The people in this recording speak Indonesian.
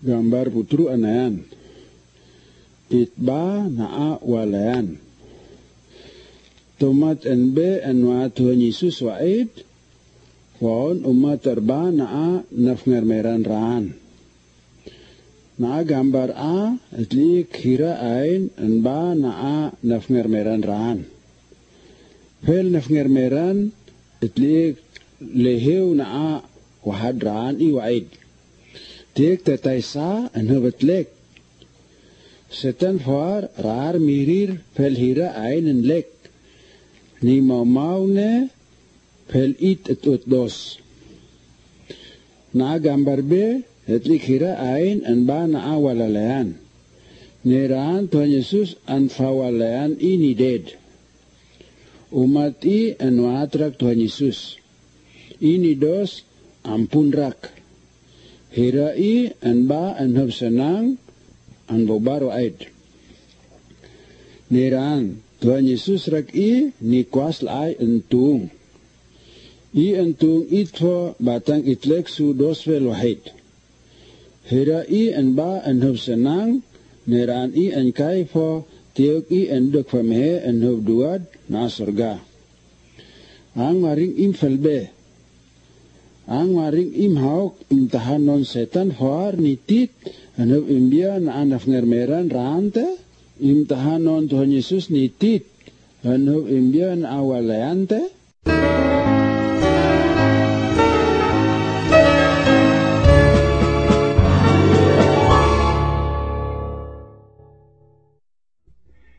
Gambar putru anayan. Itba naa walayan. Tomat enbe enwa Tuhan Yesus waid. Waon umat terba naa nafngermeran raan. Naa gambar a itlik hira ain enba naa nafngermeran raan. Fel nafngermeran itlik leheu naa wahad raan I waid. Tek tetaisa enhubetlek. Setan far rar mirir fel hira ain en lek. Ni mau ne fel it dos. Na gambar be etlik hira ain en ba na awalalayan. Neraan Tuhan Yesus an fawalayan ini dead. Umat I en watrak Tuhan Yesus. Ini dos ampun rak. Hira I en ba en hub senang an bobaro aid. Neraan Tuhan Yesus rak I ni kuas lai entung. I entung itfo batang itlek su dos vel wahid. Hira I en ba en hub senang. Neraan I en kai fo tiok I en duk famehe en hub duad na surga. Ang maring im felbe. Ang maring im hauk imtahan non setan hoar nitit anub imbia na anaf ngermeran rante imtahan non Tuhan Yesus nitit anub imbia na awalayante